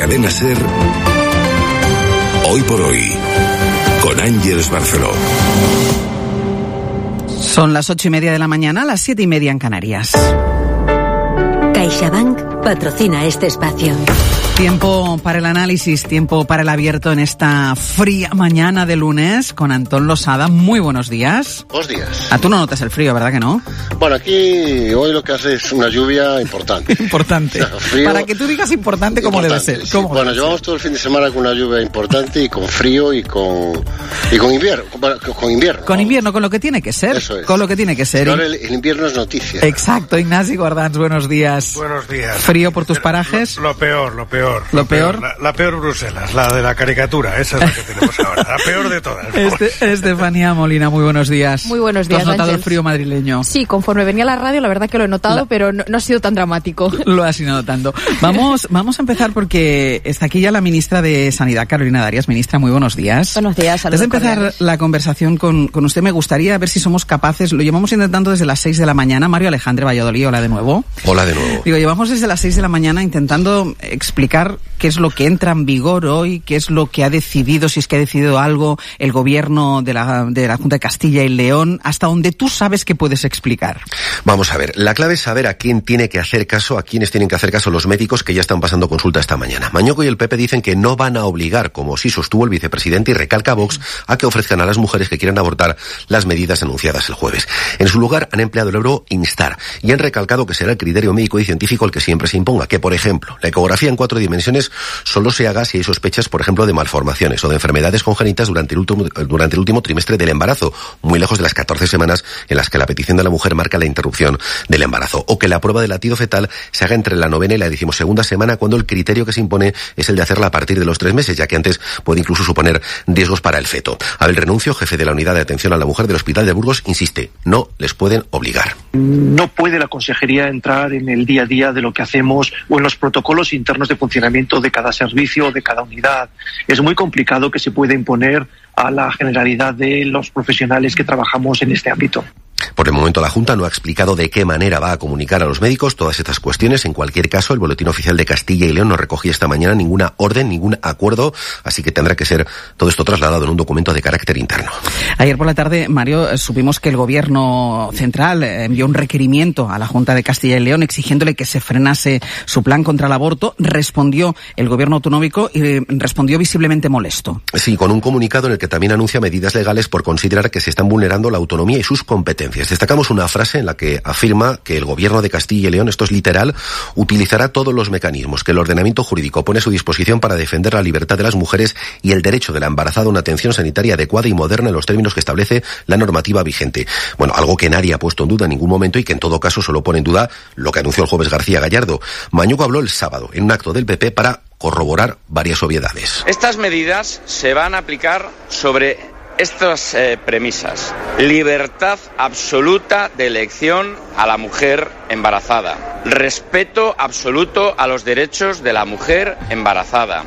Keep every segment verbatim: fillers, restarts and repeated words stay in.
Cadena SER, Hoy por Hoy, con Ángeles Barceló. Son las ocho y media de la mañana, las siete y media en Canarias. CaixaBank patrocina este espacio. Tiempo para el análisis, tiempo para el abierto en esta fría mañana de lunes con Antón Losada. Muy buenos días. Buenos días. Ah, tú no notas el frío, ¿verdad que no? Bueno, aquí hoy lo que hace es una lluvia importante. Importante. O sea, frío, para que tú digas importante, ¿cómo debe ser? Sí. ¿Cómo bueno, debe llevamos ser? todo el fin de semana con una lluvia importante y con frío y con y con invierno. Con, con invierno. Con invierno, con lo que tiene que ser. Eso es. Con lo que tiene que ser. Ahora el, el invierno es noticia. Exacto. Ignacio Guardans, buenos días. Buenos días. ¿Frío por tus parajes? Lo, lo peor, lo peor. ¿Lo peor? La, la peor Bruselas, la de la caricatura, esa es la que tenemos ahora, la peor de todas. Este, Estefanía Molina, muy buenos días. Muy buenos días, ¿Tú has notado Ángel? el frío madrileño? Sí, conforme venía a la radio, la verdad que lo he notado, la... pero no, no ha sido tan dramático. Lo has ido notando. Vamos, vamos a empezar porque está aquí ya la ministra de Sanidad, Carolina Darias. Ministra, muy buenos días. Buenos días, saludos. Antes de empezar cordiales. La conversación con, con usted, me gustaría ver si somos capaces, lo llevamos intentando desde las seis de la mañana. Mario Alejandre Valladolid, hola de nuevo. Hola de nuevo. Digo, llevamos desde las seis de la mañana intentando explicar qué es lo que entra en vigor hoy, qué es lo que ha decidido, si es que ha decidido algo el gobierno de la, de la Junta de Castilla y León, hasta donde tú sabes que puedes explicar. Vamos a ver, la clave es saber a quién tiene que hacer caso, a quiénes tienen que hacer caso los médicos que ya están pasando consulta esta mañana. Mañoco y el P P dicen que no van a obligar, como sí sostuvo el vicepresidente y recalca Vox, a que ofrezcan a las mujeres que quieran abortar las medidas anunciadas el jueves. En su lugar han empleado el verbo instar y han recalcado que será el criterio médico y científico el que siempre se imponga, que por ejemplo, la ecografía en cuatro dimensiones solo se haga si hay sospechas, por ejemplo, de malformaciones o de enfermedades congénitas durante el último, durante el último trimestre del embarazo, muy lejos de las catorce semanas en las que la petición de la mujer marca la interrupción del embarazo, o que la prueba de latido fetal se haga entre la novena y la decimosegunda semana, cuando el criterio que se impone es el de hacerla a partir de los tres meses, ya que antes puede incluso suponer riesgos para el feto. Abel Renuncio, jefe de la unidad de atención a la mujer del Hospital de Burgos, insiste, no les pueden obligar. No puede la consejería entrar en el día a día de lo que hacemos o en los protocolos internos de funcionamiento de cada servicio o de cada unidad. Es muy complicado que se pueda imponer a la generalidad de los profesionales que trabajamos en este ámbito. Por el momento la Junta no ha explicado de qué manera va a comunicar a los médicos todas estas cuestiones. En cualquier caso, el Boletín Oficial de Castilla y León no recogía esta mañana ninguna orden, ningún acuerdo, así que tendrá que ser todo esto trasladado en un documento de carácter interno. Ayer por la tarde, Mario, supimos que el Gobierno central envió un requerimiento a la Junta de Castilla y León exigiéndole que se frenase su plan contra el aborto. Respondió el Gobierno autonómico y respondió visiblemente molesto. Sí, con un comunicado en el que también anuncia medidas legales por considerar que se están vulnerando la autonomía y sus competencias. Destacamos una frase en la que afirma que el Gobierno de Castilla y León, esto es literal, utilizará todos los mecanismos que el ordenamiento jurídico pone a su disposición para defender la libertad de las mujeres y el derecho de la embarazada a una atención sanitaria adecuada y moderna en los términos que establece la normativa vigente. Bueno, algo que nadie ha puesto en duda en ningún momento y que en todo caso solo pone en duda lo que anunció el jueves García Gallardo. Mañuco habló el sábado en un acto del P P para corroborar varias obviedades. Estas medidas se van a aplicar sobre estas eh, premisas: libertad absoluta de elección a la mujer embarazada, respeto absoluto a los derechos de la mujer embarazada,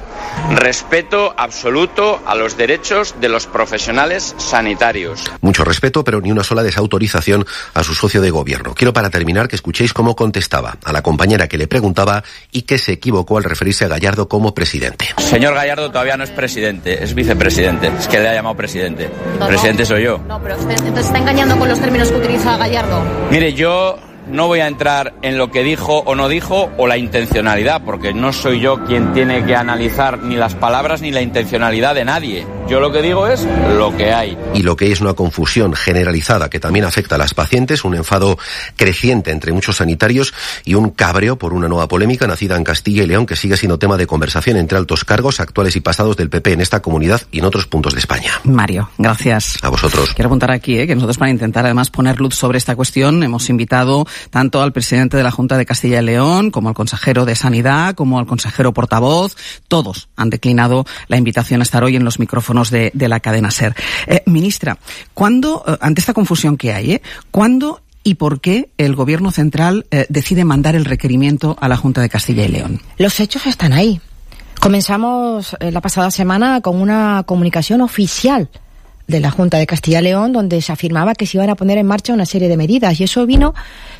respeto absoluto a los derechos de los profesionales sanitarios. Mucho respeto, pero ni una sola desautorización a su socio de gobierno. Quiero, para terminar, que escuchéis cómo contestaba a la compañera que le preguntaba y que se equivocó al referirse a Gallardo como presidente. Señor Gallardo todavía no es presidente, es vicepresidente. Es que le ha llamado presidente. No, presidente soy yo. No, pero usted entonces está engañando con los términos que utiliza Gallardo. Mire, yo no voy a entrar en lo que dijo o no dijo o la intencionalidad, porque no soy yo quien tiene que analizar ni las palabras ni la intencionalidad de nadie. Yo lo que digo es lo que hay. Y lo que es una confusión generalizada que también afecta a las pacientes, un enfado creciente entre muchos sanitarios y un cabreo por una nueva polémica nacida en Castilla y León que sigue siendo tema de conversación entre altos cargos actuales y pasados del P P en esta comunidad y en otros puntos de España. Mario, gracias. A vosotros. Quiero apuntar aquí eh, que nosotros, para intentar además poner luz sobre esta cuestión, hemos invitado tanto al presidente de la Junta de Castilla y León como al consejero de Sanidad, como al consejero portavoz. Todos han declinado la invitación a estar hoy en los micrófonos de, de la cadena SER. Eh, ministra, ¿cuándo, eh, ante esta confusión que hay, eh, ¿cuándo y por qué el Gobierno central eh, decide mandar el requerimiento a la Junta de Castilla y León? Los hechos están ahí. Comenzamos eh, la pasada semana con una comunicación oficial de la Junta de Castilla y León donde se afirmaba que se iban a poner en marcha una serie de medidas, y eso vino